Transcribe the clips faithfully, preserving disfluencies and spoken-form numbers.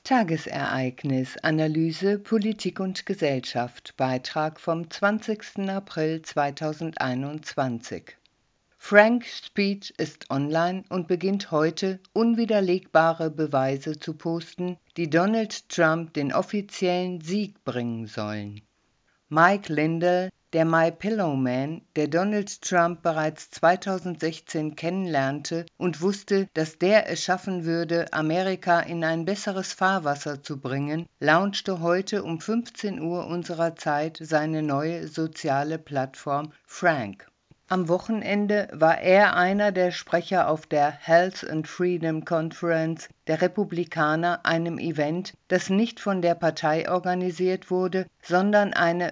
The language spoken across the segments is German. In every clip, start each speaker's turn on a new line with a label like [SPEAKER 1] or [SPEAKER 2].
[SPEAKER 1] Tagesereignis: Analyse Politik und Gesellschaft. Beitrag vom zwanzigsten April zweitausendeinundzwanzig. Frank's Speech ist online und beginnt heute, unwiderlegbare Beweise zu posten, die Donald Trump den offiziellen Sieg bringen sollen. Mike Lindell, der My Pillow Man, der Donald Trump bereits zweitausendsechzehn kennenlernte und wusste, dass der es schaffen würde, Amerika in ein besseres Fahrwasser zu bringen, launchte heute um fünfzehn Uhr unserer Zeit seine neue soziale Plattform Frank. Am Wochenende war er einer der Sprecher auf der Health and Freedom Conference der Republikaner, einem Event, das nicht von der Partei organisiert wurde, sondern eine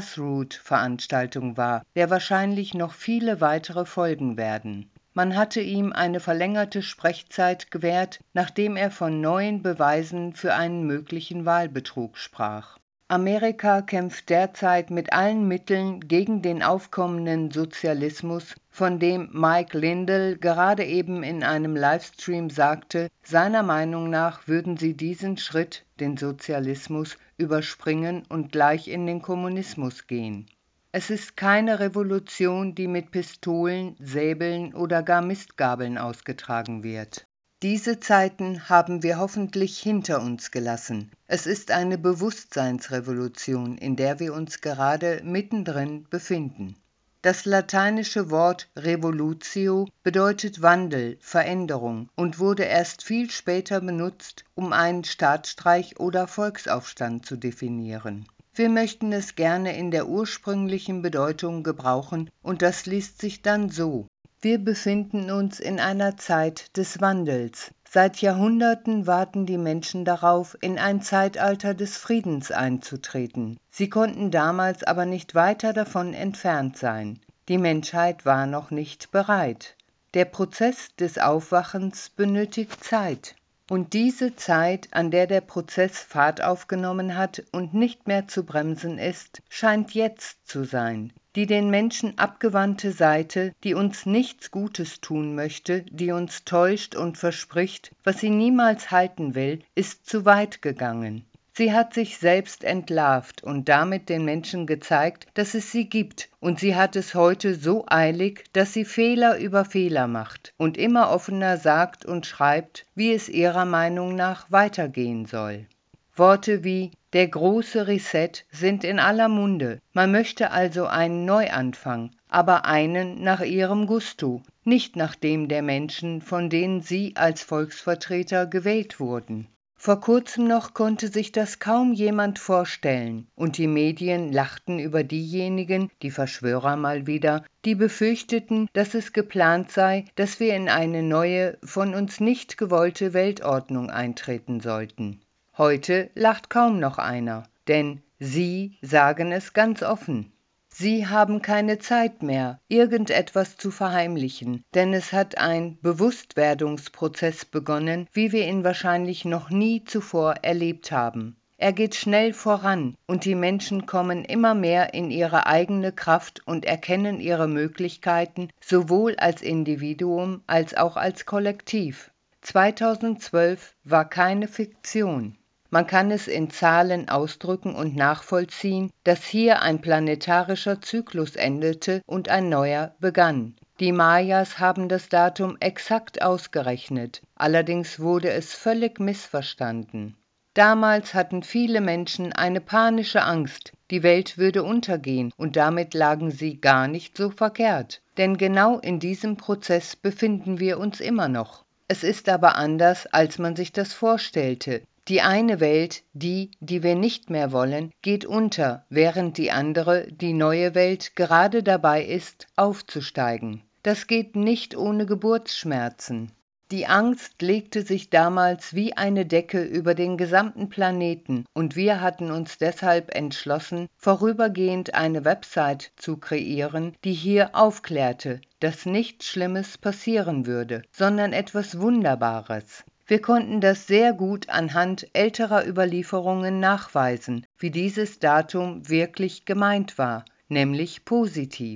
[SPEAKER 1] Grassroot-Veranstaltung war, der wahrscheinlich noch viele weitere folgen werden. Man hatte ihm eine verlängerte Sprechzeit gewährt, nachdem er von neuen Beweisen für einen möglichen Wahlbetrug sprach. Amerika kämpft derzeit mit allen Mitteln gegen den aufkommenden Sozialismus, von dem Mike Lindell gerade eben in einem Livestream sagte, seiner Meinung nach würden sie diesen Schritt, den Sozialismus, überspringen und gleich in den Kommunismus gehen. Es ist keine Revolution, die mit Pistolen, Säbeln oder gar Mistgabeln ausgetragen wird. Diese Zeiten haben wir hoffentlich hinter uns gelassen. Es ist eine Bewusstseinsrevolution, in der wir uns gerade mittendrin befinden. Das lateinische Wort revolutio bedeutet Wandel, Veränderung und wurde erst viel später benutzt, um einen Staatsstreich oder Volksaufstand zu definieren. Wir möchten es gerne in der ursprünglichen Bedeutung gebrauchen und das liest sich dann so: Wir befinden uns in einer Zeit des Wandels. Seit Jahrhunderten warten die Menschen darauf, in ein Zeitalter des Friedens einzutreten. Sie konnten damals aber nicht weiter davon entfernt sein. Die Menschheit war noch nicht bereit. Der Prozess des Aufwachens benötigt Zeit. Und diese Zeit, an der der Prozess Fahrt aufgenommen hat und nicht mehr zu bremsen ist, scheint jetzt zu sein. Die den Menschen abgewandte Seite, die uns nichts Gutes tun möchte, die uns täuscht und verspricht, was sie niemals halten will, ist zu weit gegangen. Sie hat sich selbst entlarvt und damit den Menschen gezeigt, dass es sie gibt, und sie hat es heute so eilig, dass sie Fehler über Fehler macht und immer offener sagt und schreibt, wie es ihrer Meinung nach weitergehen soll. Worte wie der große Reset sind in aller Munde. Man möchte also einen Neuanfang, aber einen nach ihrem Gusto, nicht nach dem der Menschen, von denen sie als Volksvertreter gewählt wurden. Vor kurzem noch konnte sich das kaum jemand vorstellen, und die Medien lachten über diejenigen, die Verschwörer mal wieder, die befürchteten, dass es geplant sei, dass wir in eine neue, von uns nicht gewollte Weltordnung eintreten sollten. Heute lacht kaum noch einer, denn sie sagen es ganz offen. Sie haben keine Zeit mehr, irgendetwas zu verheimlichen, denn es hat ein Bewusstwerdungsprozess begonnen, wie wir ihn wahrscheinlich noch nie zuvor erlebt haben. Er geht schnell voran und die Menschen kommen immer mehr in ihre eigene Kraft und erkennen ihre Möglichkeiten sowohl als Individuum als auch als Kollektiv. zweitausendzwölf war keine Fiktion. Man kann es in Zahlen ausdrücken und nachvollziehen, dass hier ein planetarischer Zyklus endete und ein neuer begann. Die Mayas haben das Datum exakt ausgerechnet, allerdings wurde es völlig missverstanden. Damals hatten viele Menschen eine panische Angst, die Welt würde untergehen, und damit lagen sie gar nicht so verkehrt. Denn genau in diesem Prozess befinden wir uns immer noch. Es ist aber anders, als man sich das vorstellte. Die eine Welt, die, die wir nicht mehr wollen, geht unter, während die andere, die neue Welt, gerade dabei ist, aufzusteigen. Das geht nicht ohne Geburtsschmerzen. Die Angst legte sich damals wie eine Decke über den gesamten Planeten und wir hatten uns deshalb entschlossen, vorübergehend eine Website zu kreieren, die hier aufklärte, dass nichts Schlimmes passieren würde, sondern etwas Wunderbares. Wir konnten das sehr gut anhand älterer Überlieferungen nachweisen, wie dieses Datum wirklich gemeint war, nämlich positiv.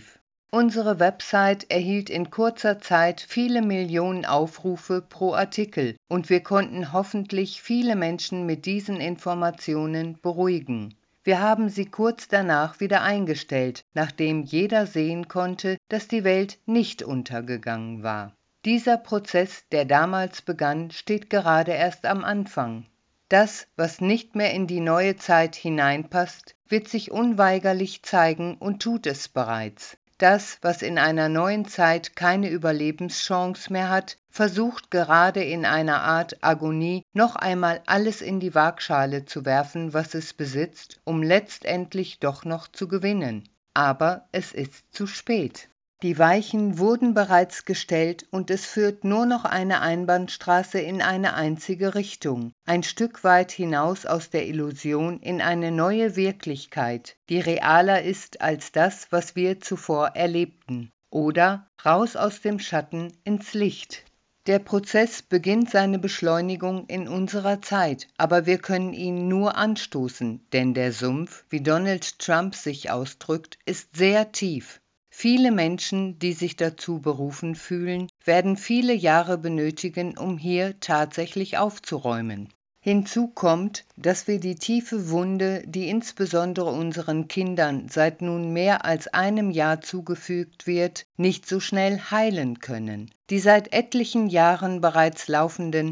[SPEAKER 1] Unsere Website erhielt in kurzer Zeit viele Millionen Aufrufe pro Artikel und wir konnten hoffentlich viele Menschen mit diesen Informationen beruhigen. Wir haben sie kurz danach wieder eingestellt, nachdem jeder sehen konnte, dass die Welt nicht untergegangen war. Dieser Prozess, der damals begann, steht gerade erst am Anfang. Das, was nicht mehr in die neue Zeit hineinpasst, wird sich unweigerlich zeigen und tut es bereits. Das, was in einer neuen Zeit keine Überlebenschance mehr hat, versucht gerade in einer Art Agonie noch einmal alles in die Waagschale zu werfen, was es besitzt, um letztendlich doch noch zu gewinnen. Aber es ist zu spät. Die Weichen wurden bereits gestellt und es führt nur noch eine Einbahnstraße in eine einzige Richtung, ein Stück weit hinaus aus der Illusion in eine neue Wirklichkeit, die realer ist als das, was wir zuvor erlebten, oder raus aus dem Schatten ins Licht. Der Prozess beginnt seine Beschleunigung in unserer Zeit, aber wir können ihn nur anstoßen, denn der Sumpf, wie Donald Trump sich ausdrückt, ist sehr tief. Viele Menschen, die sich dazu berufen fühlen, werden viele Jahre benötigen, um hier tatsächlich aufzuräumen. Hinzu kommt, dass wir die tiefe Wunde, die insbesondere unseren Kindern seit nun mehr als einem Jahr zugefügt wird, nicht so schnell heilen können. Die seit etlichen Jahren bereits laufenden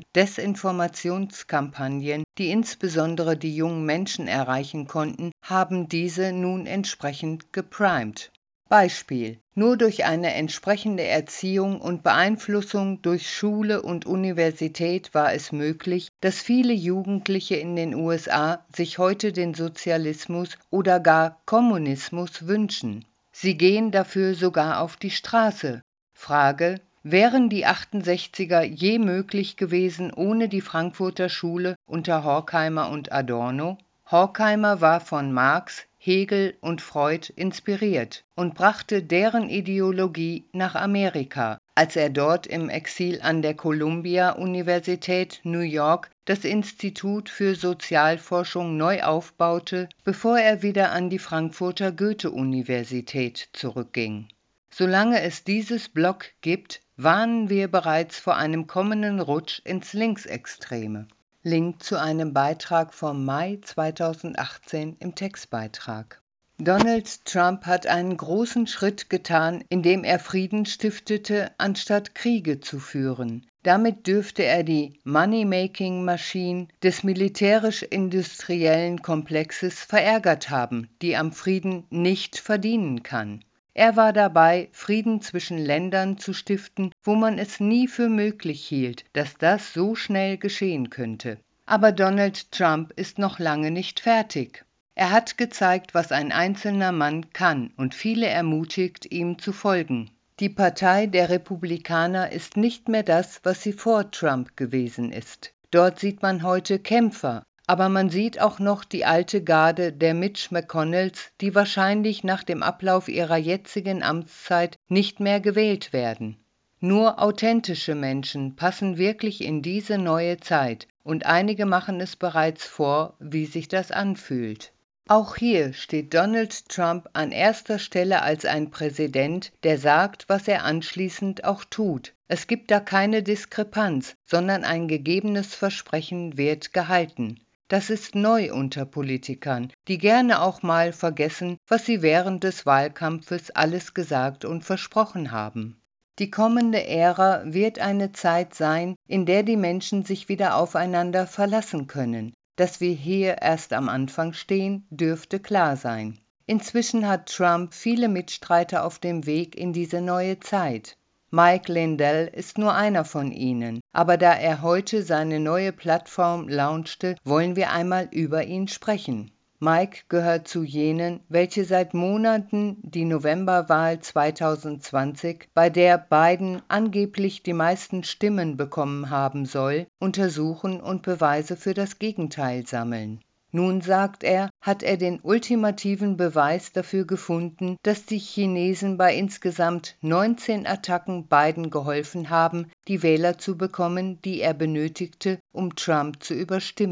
[SPEAKER 1] Desinformationskampagnen, die insbesondere die jungen Menschen erreichen konnten, haben diese nun entsprechend geprimed. Beispiel: Nur durch eine entsprechende Erziehung und Beeinflussung durch Schule und Universität war es möglich, dass viele Jugendliche in den U S A sich heute den Sozialismus oder gar Kommunismus wünschen. Sie gehen dafür sogar auf die Straße. Frage: Wären die achtundsechziger je möglich gewesen ohne die Frankfurter Schule unter Horkheimer und Adorno? Horkheimer war von Marx, Hegel und Freud inspiriert und brachte deren Ideologie nach Amerika, als er dort im Exil an der Columbia-Universität New York das Institut für Sozialforschung neu aufbaute, bevor er wieder an die Frankfurter Goethe-Universität zurückging. Solange es dieses Block gibt, warnen wir bereits vor einem kommenden Rutsch ins Linksextreme. Link zu einem Beitrag vom Mai zweitausendachtzehn im Textbeitrag. Donald Trump hat einen großen Schritt getan, indem er Frieden stiftete, anstatt Kriege zu führen. Damit dürfte er die Money-Making-Machine des militärisch-industriellen Komplexes verärgert haben, die am Frieden nicht verdienen kann. Er war dabei, Frieden zwischen Ländern zu stiften, wo man es nie für möglich hielt, dass das so schnell geschehen könnte. Aber Donald Trump ist noch lange nicht fertig. Er hat gezeigt, was ein einzelner Mann kann und viele ermutigt, ihm zu folgen. Die Partei der Republikaner ist nicht mehr das, was sie vor Trump gewesen ist. Dort sieht man heute Kämpfer, aber man sieht auch noch die alte Garde der Mitch McConnells, die wahrscheinlich nach dem Ablauf ihrer jetzigen Amtszeit nicht mehr gewählt werden. Nur authentische Menschen passen wirklich in diese neue Zeit, und einige machen es bereits vor, wie sich das anfühlt. Auch hier steht Donald Trump an erster Stelle als ein Präsident, der sagt, was er anschließend auch tut. Es gibt da keine Diskrepanz, sondern ein gegebenes Versprechen wird gehalten. Das ist neu unter Politikern, die gerne auch mal vergessen, was sie während des Wahlkampfes alles gesagt und versprochen haben. Die kommende Ära wird eine Zeit sein, in der die Menschen sich wieder aufeinander verlassen können. Dass wir hier erst am Anfang stehen, dürfte klar sein. Inzwischen hat Trump viele Mitstreiter auf dem Weg in diese neue Zeit. Mike Lindell ist nur einer von ihnen, aber da er heute seine neue Plattform launchte, wollen wir einmal über ihn sprechen. Mike gehört zu jenen, welche seit Monaten die Novemberwahl zweitausendzwanzig, bei der Biden angeblich die meisten Stimmen bekommen haben soll, untersuchen und Beweise für das Gegenteil sammeln. Nun, sagt er, hat er den ultimativen Beweis dafür gefunden, dass die Chinesen bei insgesamt neunzehn Attacken Biden geholfen haben, die Wähler zu bekommen, die er benötigte, um Trump zu überstimmen.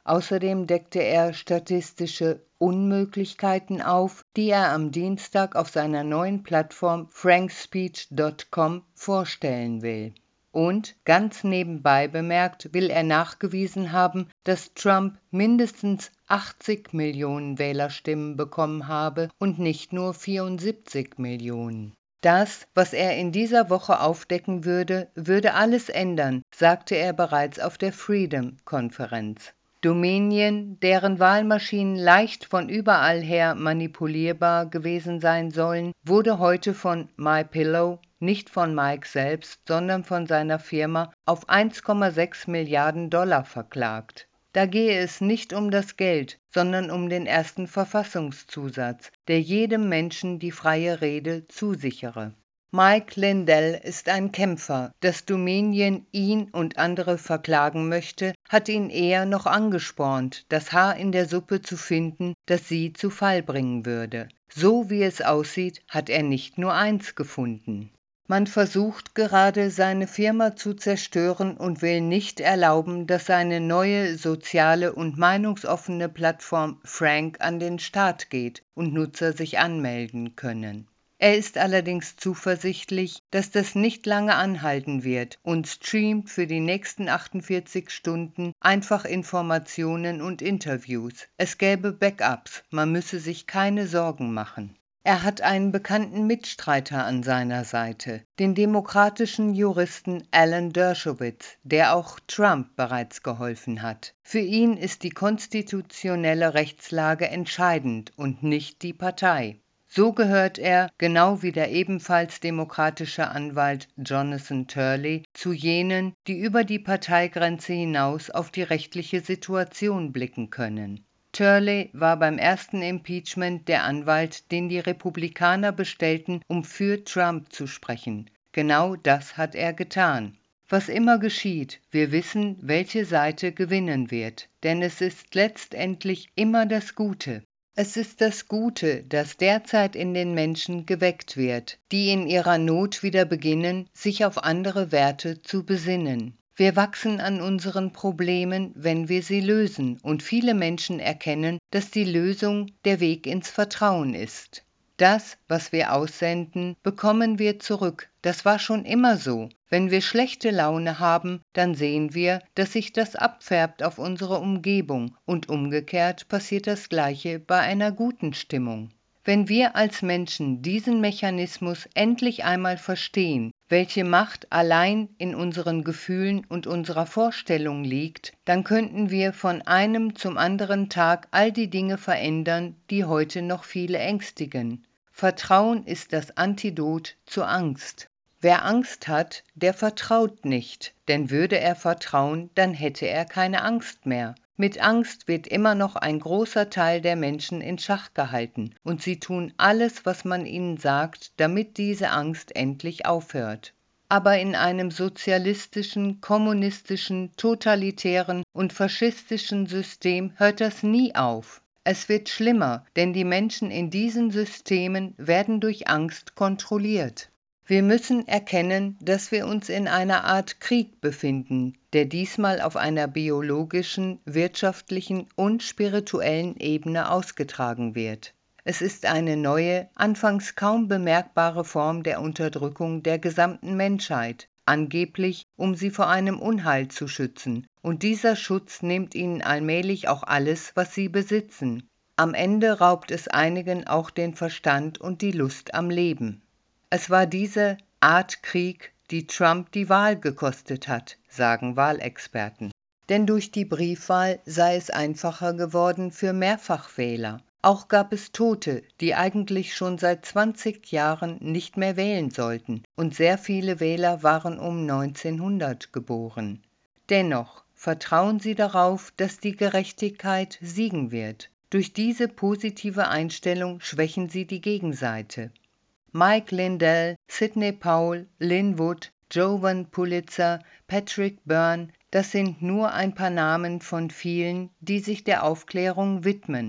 [SPEAKER 1] Außerdem deckte er statistische Unmöglichkeiten auf, die er am Dienstag auf seiner neuen Plattform frank speech punkt com vorstellen will. Und, ganz nebenbei bemerkt, will er nachgewiesen haben, dass Trump mindestens achtzig Millionen Wählerstimmen bekommen habe und nicht nur vierundsiebzig Millionen. Das, was er in dieser Woche aufdecken würde, würde alles ändern, sagte er bereits auf der Freedom-Konferenz. Dominion, deren Wahlmaschinen leicht von überall her manipulierbar gewesen sein sollen, wurde heute von MyPillow, nicht von Mike selbst, sondern von seiner Firma, auf eins Komma sechs Milliarden Dollar verklagt. Da gehe es nicht um das Geld, sondern um den ersten Verfassungszusatz, der jedem Menschen die freie Rede zusichere. Mike Lindell ist ein Kämpfer. Dass Dominion ihn und andere verklagen möchte, hat ihn eher noch angespornt, das Haar in der Suppe zu finden, das sie zu Fall bringen würde. So wie es aussieht, hat er nicht nur eins gefunden. Man versucht gerade, seine Firma zu zerstören und will nicht erlauben, dass seine neue soziale und meinungsoffene Plattform Frank an den Start geht und Nutzer sich anmelden können. Er ist allerdings zuversichtlich, dass das nicht lange anhalten wird und streamt für die nächsten achtundvierzig Stunden einfach Informationen und Interviews. Es gäbe Backups, man müsse sich keine Sorgen machen. Er hat einen bekannten Mitstreiter an seiner Seite, den demokratischen Juristen Alan Dershowitz, der auch Trump bereits geholfen hat. Für ihn ist die konstitutionelle Rechtslage entscheidend und nicht die Partei. So gehört er, genau wie der ebenfalls demokratische Anwalt Jonathan Turley, zu jenen, die über die Parteigrenze hinaus auf die rechtliche Situation blicken können. Turley war beim ersten Impeachment der Anwalt, den die Republikaner bestellten, um für Trump zu sprechen. Genau das hat er getan. Was immer geschieht, wir wissen, welche Seite gewinnen wird, denn es ist letztendlich immer das Gute. Es ist das Gute, das derzeit in den Menschen geweckt wird, die in ihrer Not wieder beginnen, sich auf andere Werte zu besinnen. Wir wachsen an unseren Problemen, wenn wir sie lösen, und viele Menschen erkennen, dass die Lösung der Weg ins Vertrauen ist. Das, was wir aussenden, bekommen wir zurück. Das war schon immer so. Wenn wir schlechte Laune haben, dann sehen wir, dass sich das abfärbt auf unsere Umgebung, und umgekehrt passiert das Gleiche bei einer guten Stimmung. Wenn wir als Menschen diesen Mechanismus endlich einmal verstehen, welche Macht allein in unseren Gefühlen und unserer Vorstellung liegt, dann könnten wir von einem zum anderen Tag all die Dinge verändern, die heute noch viele ängstigen. Vertrauen ist das Antidot zur Angst. Wer Angst hat, der vertraut nicht, denn würde er vertrauen, dann hätte er keine Angst mehr. Mit Angst wird immer noch ein großer Teil der Menschen in Schach gehalten, und sie tun alles, was man ihnen sagt, damit diese Angst endlich aufhört. Aber in einem sozialistischen, kommunistischen, totalitären und faschistischen System hört das nie auf. Es wird schlimmer, denn die Menschen in diesen Systemen werden durch Angst kontrolliert. Wir müssen erkennen, dass wir uns in einer Art Krieg befinden, der diesmal auf einer biologischen, wirtschaftlichen und spirituellen Ebene ausgetragen wird. Es ist eine neue, anfangs kaum bemerkbare Form der Unterdrückung der gesamten Menschheit, angeblich, um sie vor einem Unheil zu schützen, und dieser Schutz nimmt ihnen allmählich auch alles, was sie besitzen. Am Ende raubt es einigen auch den Verstand und die Lust am Leben. Es war diese Art Krieg, die Trump die Wahl gekostet hat, sagen Wahlexperten. Denn durch die Briefwahl sei es einfacher geworden für Mehrfachwähler. Auch gab es Tote, die eigentlich schon seit zwanzig Jahren nicht mehr wählen sollten, und sehr viele Wähler waren um neunzehnhundert geboren. Dennoch vertrauen Sie darauf, dass die Gerechtigkeit siegen wird. Durch diese positive Einstellung schwächen Sie die Gegenseite. Mike Lindell, Sidney Powell, Lin Wood, Jovan Pulitzer, Patrick Byrne, das sind nur ein paar Namen von vielen, die sich der Aufklärung widmen.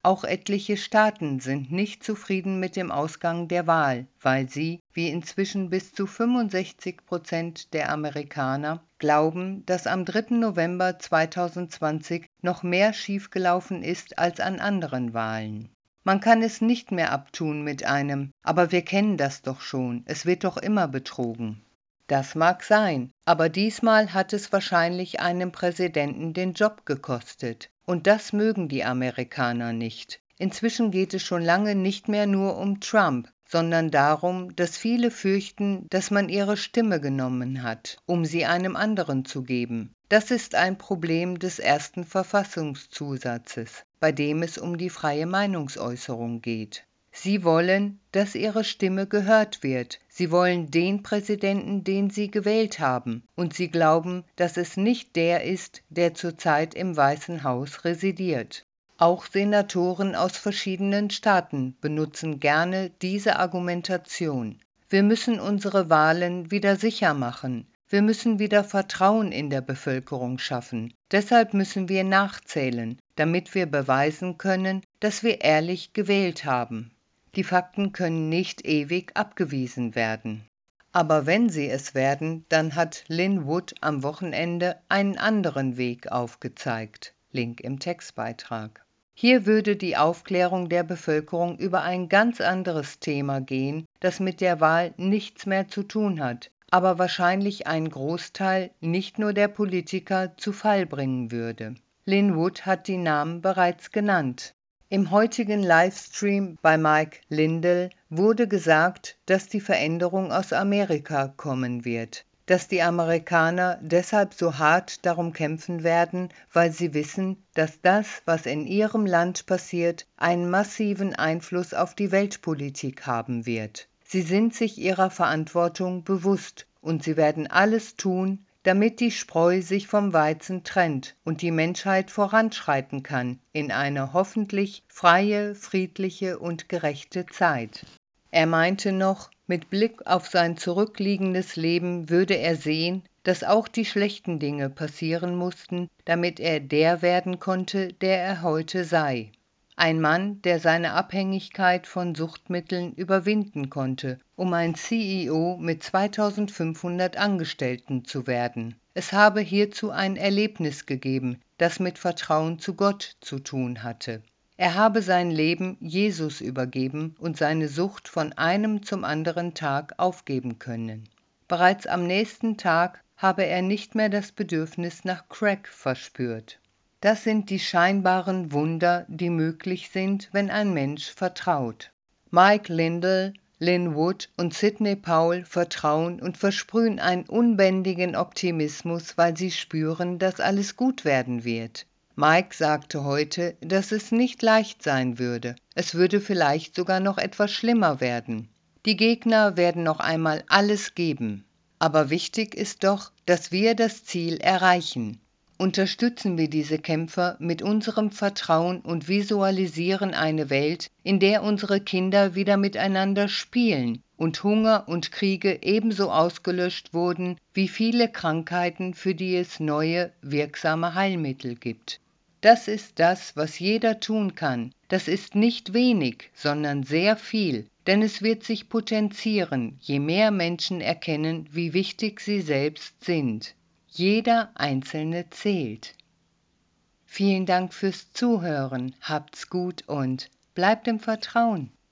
[SPEAKER 1] Auch etliche Staaten sind nicht zufrieden mit dem Ausgang der Wahl, weil sie, wie inzwischen bis zu fünfundsechzig Prozent der Amerikaner, glauben, dass am dritten November zweitausendzwanzig noch mehr schiefgelaufen ist als an anderen Wahlen. Man kann es nicht mehr abtun mit einem, aber wir kennen das doch schon, es wird doch immer betrogen. Das mag sein, aber diesmal hat es wahrscheinlich einem Präsidenten den Job gekostet. Und das mögen die Amerikaner nicht. Inzwischen geht es schon lange nicht mehr nur um Trump, sondern darum, dass viele fürchten, dass man ihre Stimme genommen hat, um sie einem anderen zu geben. Das ist ein Problem des ersten Verfassungszusatzes, bei dem es um die freie Meinungsäußerung geht. Sie wollen, dass ihre Stimme gehört wird. Sie wollen den Präsidenten, den sie gewählt haben. Und sie glauben, dass es nicht der ist, der zurzeit im Weißen Haus residiert. Auch Senatoren aus verschiedenen Staaten benutzen gerne diese Argumentation. Wir müssen unsere Wahlen wieder sicher machen. Wir müssen wieder Vertrauen in der Bevölkerung schaffen. Deshalb müssen wir nachzählen, damit wir beweisen können, dass wir ehrlich gewählt haben. Die Fakten können nicht ewig abgewiesen werden. Aber wenn sie es werden, dann hat Lin Wood am Wochenende einen anderen Weg aufgezeigt. Link im Textbeitrag. Hier würde die Aufklärung der Bevölkerung über ein ganz anderes Thema gehen, das mit der Wahl nichts mehr zu tun hat, aber wahrscheinlich einen Großteil nicht nur der Politiker zu Fall bringen würde. Lin Wood hat die Namen bereits genannt. Im heutigen Livestream bei Mike Lindell wurde gesagt, dass die Veränderung aus Amerika kommen wird, dass die Amerikaner deshalb so hart darum kämpfen werden, weil sie wissen, dass das, was in ihrem Land passiert, einen massiven Einfluss auf die Weltpolitik haben wird. Sie sind sich ihrer Verantwortung bewusst und sie werden alles tun, damit die Spreu sich vom Weizen trennt und die Menschheit voranschreiten kann in eine hoffentlich freie, friedliche und gerechte Zeit. Er meinte noch, mit Blick auf sein zurückliegendes Leben würde er sehen, dass auch die schlechten Dinge passieren mussten, damit er der werden konnte, der er heute sei. Ein Mann, der seine Abhängigkeit von Suchtmitteln überwinden konnte, um ein C E O mit zweitausendfünfhundert Angestellten zu werden. Es habe hierzu ein Erlebnis gegeben, das mit Vertrauen zu Gott zu tun hatte. Er habe sein Leben Jesus übergeben und seine Sucht von einem zum anderen Tag aufgeben können. Bereits am nächsten Tag habe er nicht mehr das Bedürfnis nach Crack verspürt. Das sind die scheinbaren Wunder, die möglich sind, wenn ein Mensch vertraut. Mike Lindell, Lin Wood und Sidney Powell vertrauen und versprühen einen unbändigen Optimismus, weil sie spüren, dass alles gut werden wird. Mike sagte heute, dass es nicht leicht sein würde. Es würde vielleicht sogar noch etwas schlimmer werden. Die Gegner werden noch einmal alles geben. Aber wichtig ist doch, dass wir das Ziel erreichen. Unterstützen wir diese Kämpfer mit unserem Vertrauen und visualisieren eine Welt, in der unsere Kinder wieder miteinander spielen und Hunger und Kriege ebenso ausgelöscht wurden wie viele Krankheiten, für die es neue, wirksame Heilmittel gibt. Das ist das, was jeder tun kann. Das ist nicht wenig, sondern sehr viel, denn es wird sich potenzieren, je mehr Menschen erkennen, wie wichtig sie selbst sind. Jeder Einzelne zählt. Vielen Dank fürs Zuhören, habt's gut und bleibt im Vertrauen.